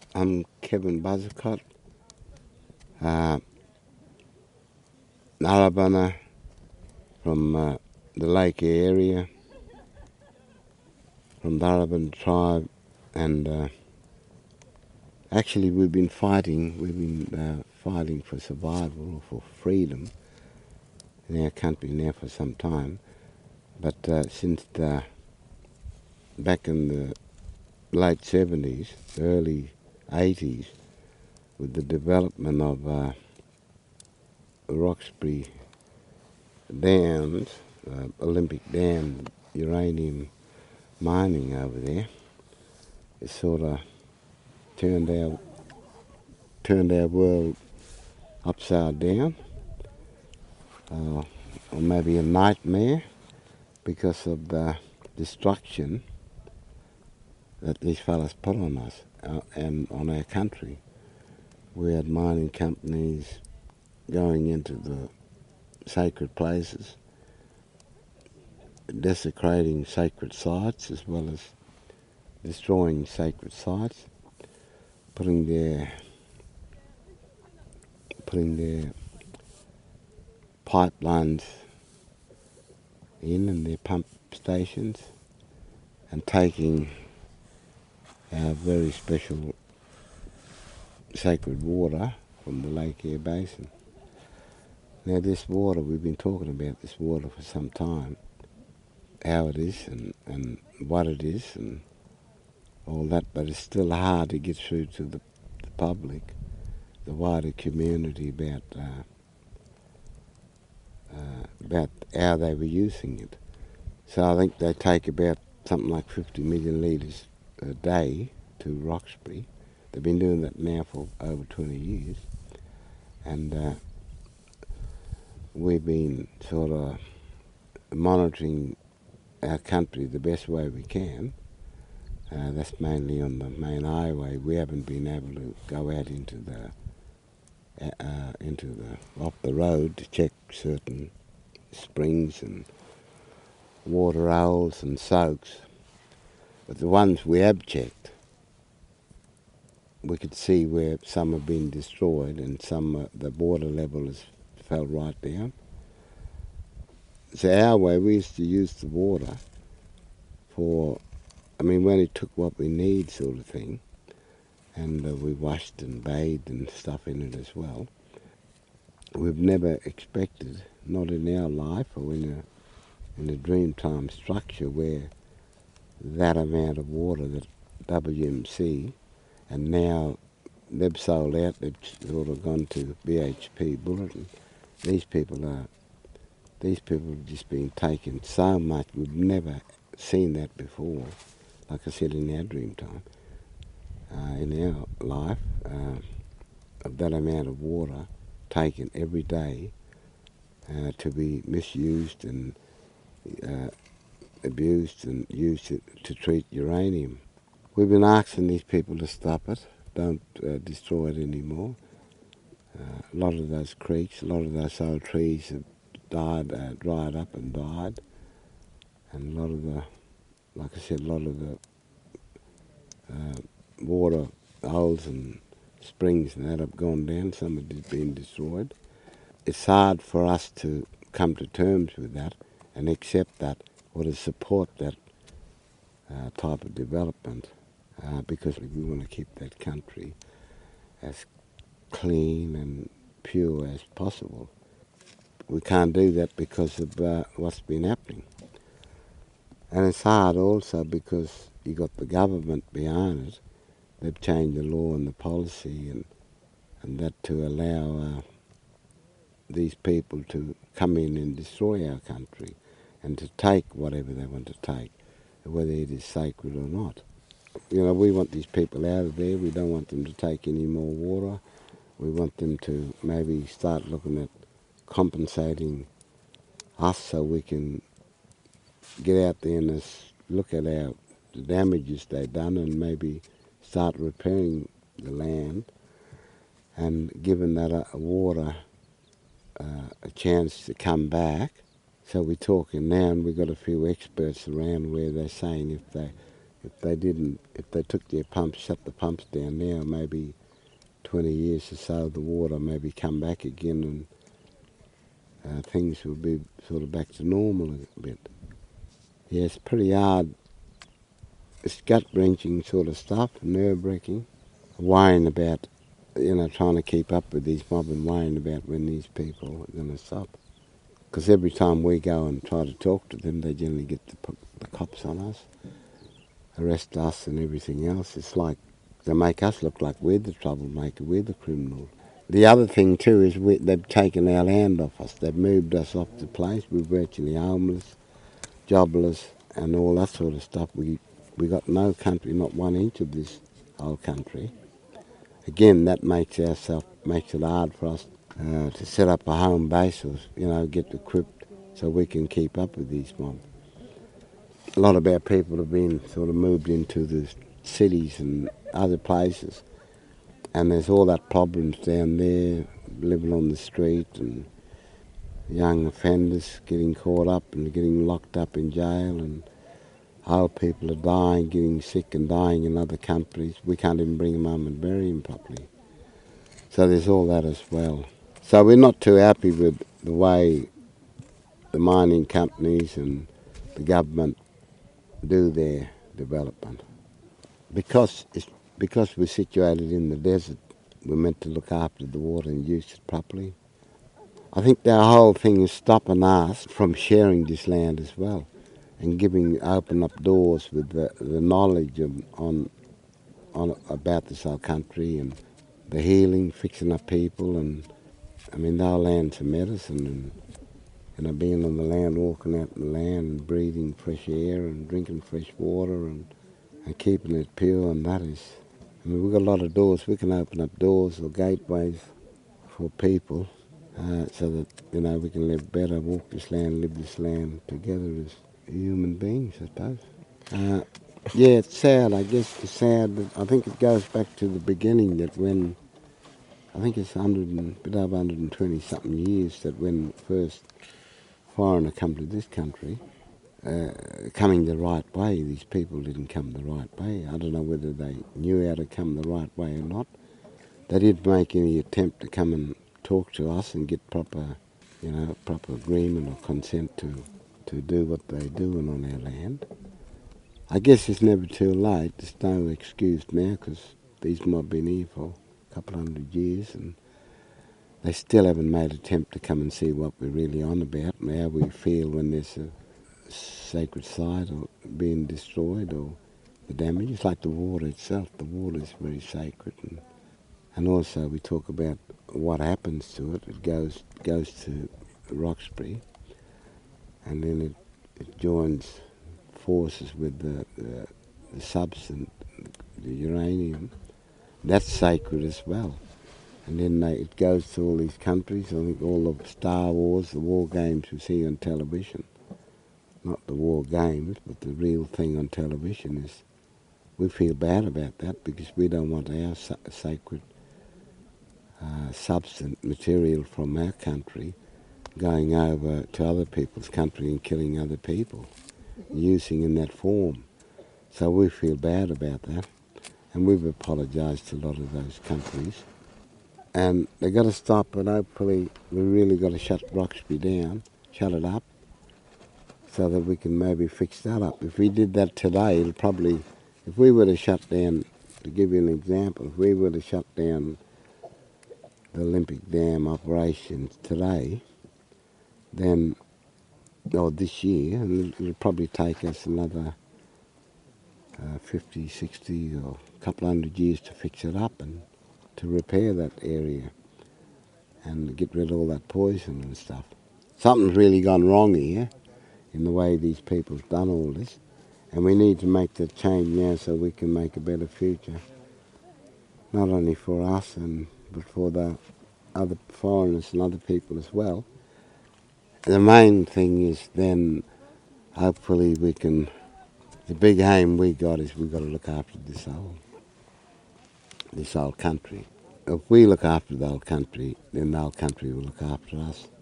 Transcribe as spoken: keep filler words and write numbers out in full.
I'm Kevin Buzzacott, uh, Alabama from uh, the Lake area, from the Araban tribe, and uh, actually we've been fighting, we've been uh, fighting for survival or for freedom in our country now for some time, but uh, since the, back in the late seventies, early eighties, with the development of uh, Roxbury Dams, uh, Olympic Dam, uranium mining over there, it sort of turned our turned our world upside down, uh, or maybe a nightmare, because of the destruction that these fellas put on us uh, and on our country. We had mining companies going into the sacred places, desecrating sacred sites as well as destroying sacred sites, putting their putting their pipelines in and their pump stations, and taking our very special sacred water from the Lake Eyre Basin. Now this water, we've been talking about this water for some time, how it is and, and what it is and all that, but it's still hard to get through to the, the public, the wider community, about uh, uh, about how they were using it. So I think they take about something like fifty million litres a day to Roxbury. They've been doing that now for over twenty years, and uh, we've been sort of monitoring our country the best way we can. Uh, that's mainly on the main highway. We haven't been able to go out into the uh, into the off the road to check certain springs and water holes and soaks. But the ones we have checked, we could see where some have been destroyed and some uh, the water level has fell right down. So our way, we used to use the water for, I mean, we only took what we need, sort of thing, and uh, we washed and bathed and stuff in it as well. We've never expected, not in our life or in a in a Dreamtime structure, where that amount of water that W M C, and now they've sold out, they've sort of gone to B H P Bulletin. These people are, these people have just been taking so much. We've never seen that before. Like I said, in our Dreamtime, uh, in our life, uh, of that amount of water taken every day uh, to be misused and uh, abused and used to, to treat uranium. We've been asking these people to stop it, don't uh, destroy it anymore. Uh, a lot of those creeks, a lot of those old trees have died, uh, dried up and died, and a lot of the, like I said, a lot of the uh, water holes and springs and that have gone down. Some have been destroyed. It's hard for us to come to terms with that and accept that, or to support that uh, type of development, uh, because we want to keep that country as clean and pure as possible. We can't do that because of uh, what's been happening. And it's hard also because you got the government behind it. They've changed the law and the policy and, and that to allow uh, these people to come in and destroy our country and to take whatever they want to take, whether it is sacred or not. You know, we want these people out of there. We don't want them to take any more water. We want them to maybe start looking at compensating us so we can get out there and look at our the damages they've done and maybe start repairing the land and giving that uh, water uh, a chance to come back. So we're talking now, and we've got a few experts around where they're saying if they If they didn't, if they took their pumps, shut the pumps down now, maybe twenty years or so, the water maybe come back again and uh, things will be sort of back to normal a bit. Yeah, it's pretty hard. It's gut-wrenching sort of stuff, nerve-wracking. Worrying about, you know, trying to keep up with these mob and worrying about when these people are going to stop. Because every time we go and try to talk to them, they generally get the, the cops on us, arrest us and everything else. It's like they make us look like we're the troublemaker, we're the criminal. The other thing too is we, they've taken our land off us. They've moved us off the place. We're virtually homeless, jobless, and all that sort of stuff. We we got no country, not one inch of this whole country. Again, that makes ourself makes it hard for us uh, to set up a home base or, you know, get equipped so we can keep up with these mobs. A lot of our people have been sort of moved into the cities and other places, and there's all that problems down there, living on the street and young offenders getting caught up and getting locked up in jail, and old people are dying, getting sick and dying in other countries. We can't even bring them home and bury them properly. So there's all that as well. So we're not too happy with the way the mining companies and the government do their development. Because it's, because we're situated in the desert, we're meant to look after the water and use it properly. I think the whole thing is stopping us from sharing this land as well, and giving open up doors with the, the knowledge of, on on about this whole country and the healing, fixing up people, and I mean the whole land's a medicine, and you know, being on the land, walking out in the land, and breathing fresh air and drinking fresh water and and keeping it pure, and that is, I mean, we've got a lot of doors. We can open up doors or gateways for people uh, so that, you know, we can live better, walk this land, live this land together as human beings, I suppose. Uh, yeah, it's sad, I guess it's sad, but I think it goes back to the beginning that when, I think it's one hundred and, a bit over one hundred twenty something years that when first foreigner come to this country, Uh, coming the right way. These people didn't come the right way. I don't know whether they knew how to come the right way or not. They didn't make any attempt to come and talk to us and get proper, you know, proper agreement or consent to, to do what they're doing on our land. I guess it's never too late. There's no excuse now because these mob been here for a couple of hundred years and they still haven't made an attempt to come and see what we're really on about and how we feel when there's a sacred site or being destroyed or the damage. It's like the water itself. The water is very sacred, and, and also we talk about what happens to it. It goes goes to Roxbury, and then it, it joins forces with the, the, the substance, the uranium. That's sacred as well. And then they, it goes to all these countries. I think all the Star Wars, the war games we see on television. Not the war games, but the real thing on television is we feel bad about that because we don't want our sa- sacred uh, substance material from our country going over to other people's country and killing other people, using in that form. So we feel bad about that, and we've apologised to a lot of those countries. And they've got to stop, and hopefully we really got to shut Roxbury down, shut it up, so that we can maybe fix that up. If we did that today, it'll probably, if we were to shut down, to give you an example, if we were to shut down the Olympic Dam operations today, then, or this year, and it'll probably take us another uh, fifty, sixty or a couple of hundred years to fix it up and to repair that area and get rid of all that poison and stuff. Something's really gone wrong here in the way these people have done all this, and we need to make the change now so we can make a better future, not only for us and but for the other foreigners and other people as well. The main thing is then hopefully we can, the big aim we got is we've got to look after this whole, this whole country. If we look after the whole country, then the whole country will look after us.